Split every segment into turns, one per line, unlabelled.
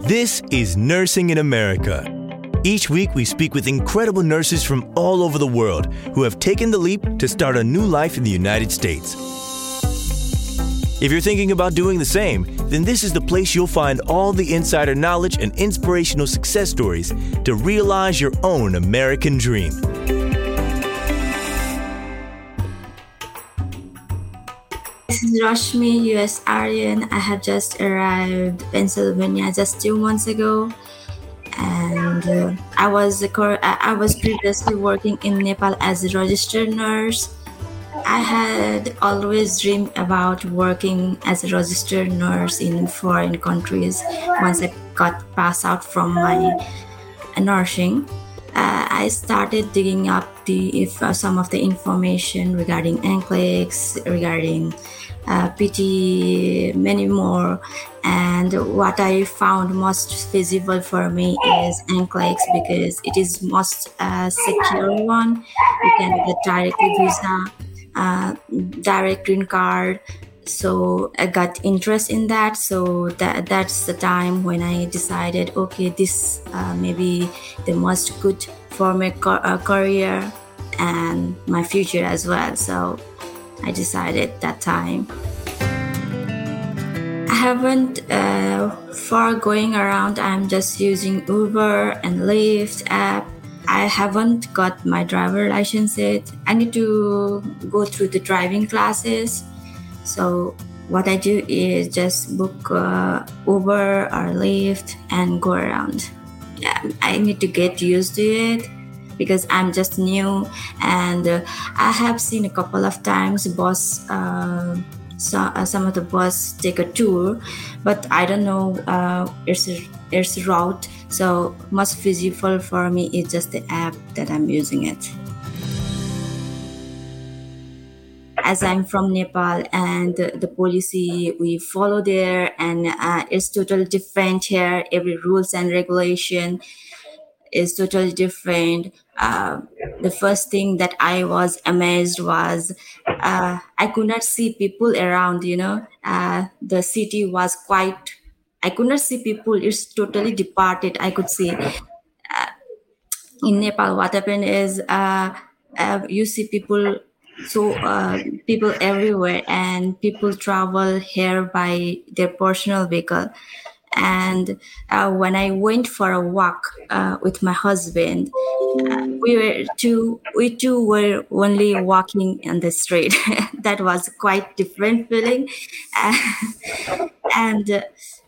This is Nursing in America. Each week, we speak with incredible nurses from all over the world who have taken the leap to start a new life in the United States. If you're thinking about doing the same, then this is the place you'll find all the insider knowledge and inspirational success stories to realize your own American dream.
This is Rashmi, US Aryan. I have just arrived in Pennsylvania just 2 months ago, and I was previously working in Nepal as a registered nurse. I had always dreamed about working as a registered nurse in foreign countries once I got passed out from my nursing. I started digging up some of the information regarding NCLEX, regarding PT, many more. And what I found most feasible for me is NCLEX because it is most secure one. You can get directly visa, direct green card. So I got interest in that. So that's the time when I decided, okay, this may be the most good for my career and my future as well. So I decided that time. I haven't, for going around, I'm just using Uber and Lyft app. I haven't got my driver license yet. I need to go through the driving classes. So what I do is just book Uber or Lyft and go around. Yeah, I need to get used to it because I'm just new, and I have seen a couple of times some of the bus take a tour, but I don't know its route. So most feasible for me is just the app that I'm using it. As I'm from Nepal, and the policy we follow there, and it's totally different here. Every rules and regulation is totally different. The first thing that I was amazed was I could not see people around. The city was quite. I could not see people. It's totally departed. I could see in Nepal what happened is you see people. So people everywhere, and people travel here by their personal vehicle. And when I went for a walk with my husband, we two were only walking on the street. That was quite different feeling, and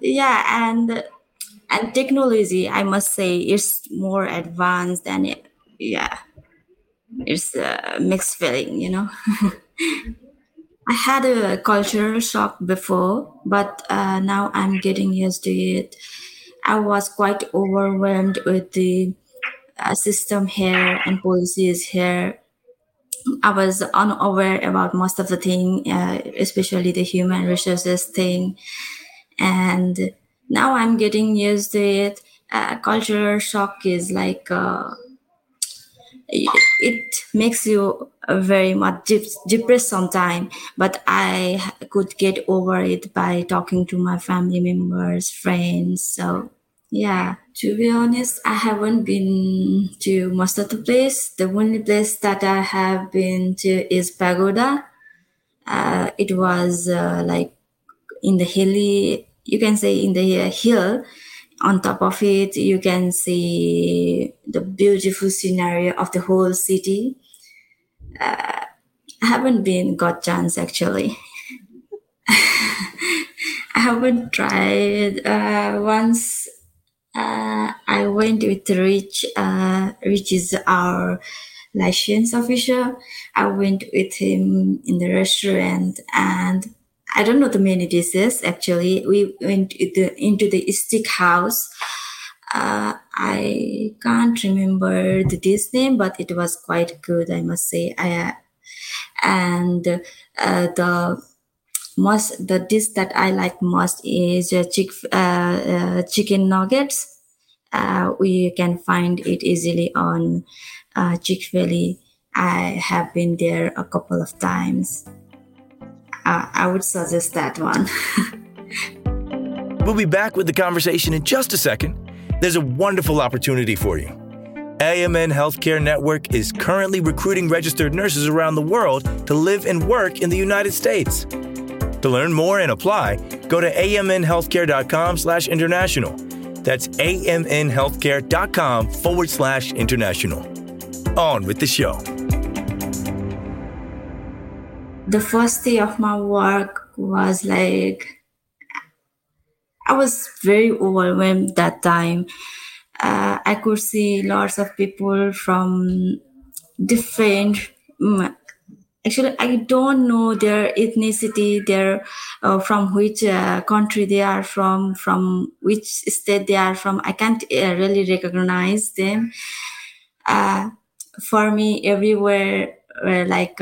and technology, I must say, is more advanced than it. Yeah. It's a mixed feeling, I had a cultural shock before, but now I'm getting used to it. I was quite overwhelmed with the system here and policies here. I was unaware about most of the thing, especially the human resources thing. And now I'm getting used to it. Cultural shock is like... it makes you very much depressed sometimes, but I could get over it by talking to my family members, friends. So yeah, to be honest, I haven't been to most of the place. The only place that I have been to is Pagoda. It was like in the hilly, you can say in the hill. On top of it, you can see the beautiful scenery of the whole city. I haven't got chance actually. I haven't tried. Once I went with Rich. Rich is our license officer. I went with him in the restaurant, and I don't know the many dishes actually. We went into the steak house. I can't remember the dish name, but it was quite good, I must say. And the dish that I like most is chicken nuggets. We can find it easily on Chick-fil-A. I have been there a couple of times. I would suggest that one.
We'll be back with the conversation in just a second. There's a wonderful opportunity for you. AMN Healthcare Network is currently recruiting registered nurses around the world to live and work in the United States. To learn more and apply, go to amnhealthcare.com/international. That's amnhealthcare.com/international. On with the show.
The first day of my work was like, I was very overwhelmed that time. I could see lots of people from different, actually, I don't know their ethnicity, from which country they are from which state they are from. I can't really recognize them. For me, everywhere were like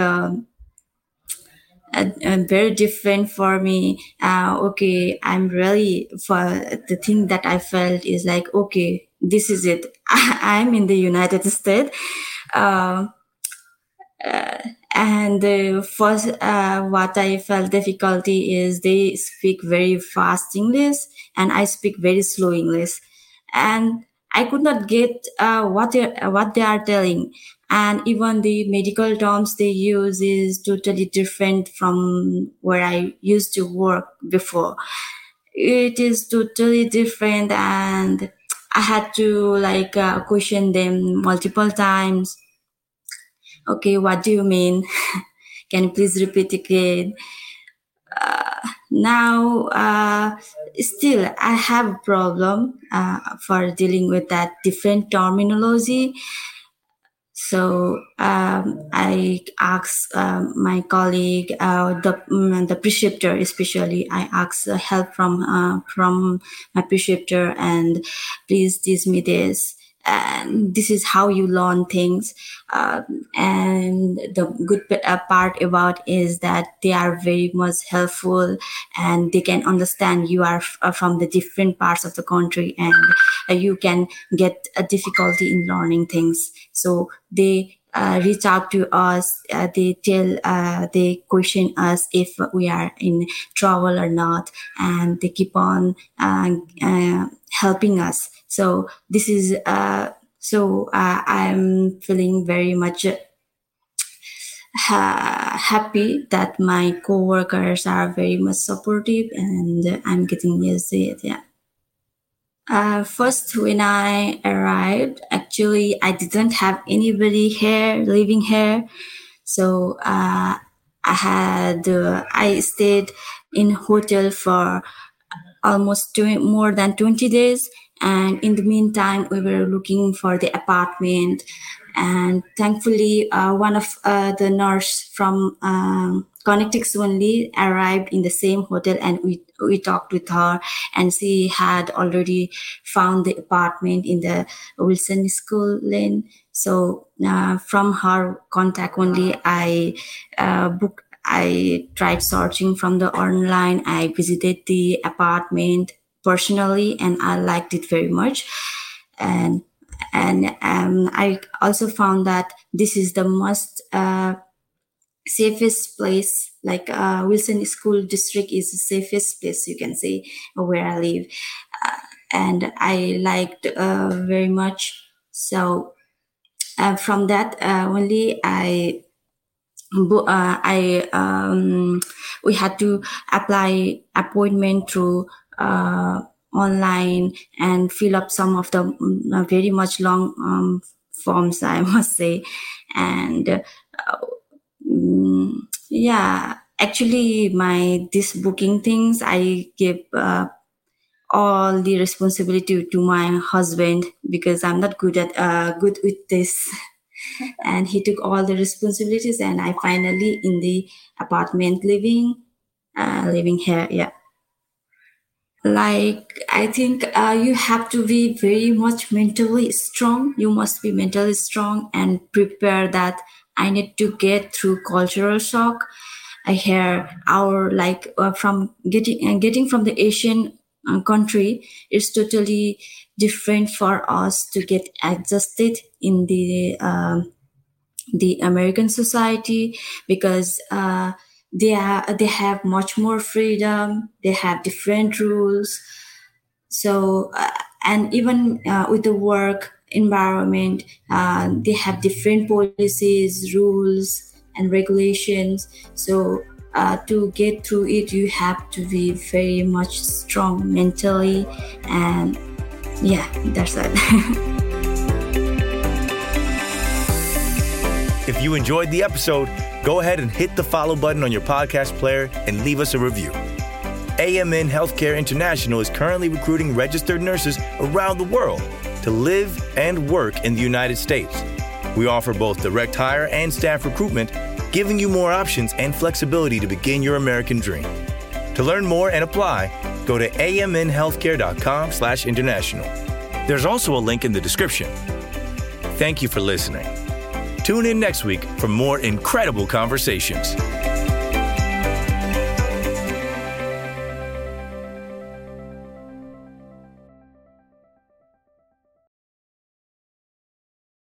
very different for me. Okay, I'm really, for the thing that I felt is like, okay, this is it. I'm in the United States. And first, what I felt difficulty is they speak very fast English and I speak very slow English. And I could not get what they are telling. And even the medical terms they use is totally different from where I used to work before. It is totally different, and I had to question them multiple times. Okay, what do you mean? Can you please repeat again? Now, still, I have a problem for dealing with that different terminology. So I asked my colleague, the preceptor especially, I asked help from my preceptor, and please teach me this. And this is how you learn things. And the good part about is that they are very much helpful, and they can understand you are from the different parts of the country, and you can get a difficulty in learning things. So they reach out to us. They question us if we are in trouble or not, and they keep on helping us. So this is I'm feeling very much happy that my co-workers are very much supportive, and I'm getting used to it. Yeah. First, when I arrived, actually, I didn't have anybody here living here. So I stayed in hotel for almost more than 20 days. And in the meantime, we were looking for the apartment. And thankfully, one of the nurse from Connecticut only arrived in the same hotel, and we talked with her, and she had already found the apartment in the Wilson School Lane. So from her contact only, I tried searching from the online. I visited the apartment personally, and I liked it very much. And I also found that this is the most safest place. Like Wilson School District is the safest place, you can say, where I live, and I liked very much. So from that only, we had to apply appointment through online and fill up some of the very much long forms, I must say. And actually this booking things, I give all the responsibility to my husband, because I'm not good with this. And he took all the responsibilities, and I finally in the apartment living here. Yeah. I think you have to be very much mentally strong. You must be mentally strong and prepare that I need to get through cultural shock. I hear from getting from the Asian country, it's totally different for us to get adjusted in the American society, because they have much more freedom. They have different rules. So, and even with the work environment, they have different policies, rules, and regulations. So, to get through it, you have to be very much strong mentally. And yeah, that's it.
If you enjoyed the episode, go ahead and hit the follow button on your podcast player and leave us a review. AMN Healthcare International is currently recruiting registered nurses around the world to live and work in the United States. We offer both direct hire and staff recruitment, giving you more options and flexibility to begin your American dream. To learn more and apply, go to amnhealthcare.com/international. There's also a link in the description. Thank you for listening. Tune in next week for more incredible conversations.